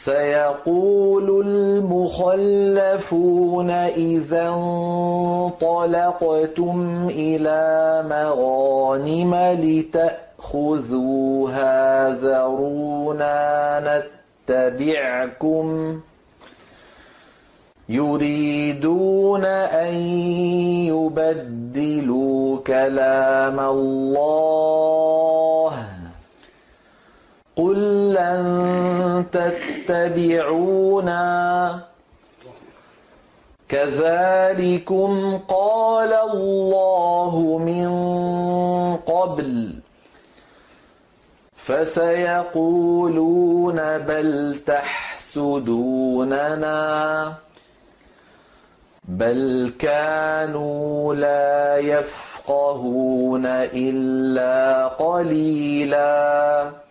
سيقول المخلفون إذا انطلقتم إلى مغانم لتأخذوها ذرونا نتبعكم يريدون أن يبدلوا كلام الله قل لن تتبعونا كذلكم قال الله من قبل فسيقولون بل تحسدوننا بل كانوا لا يفقهون إلا قليلاً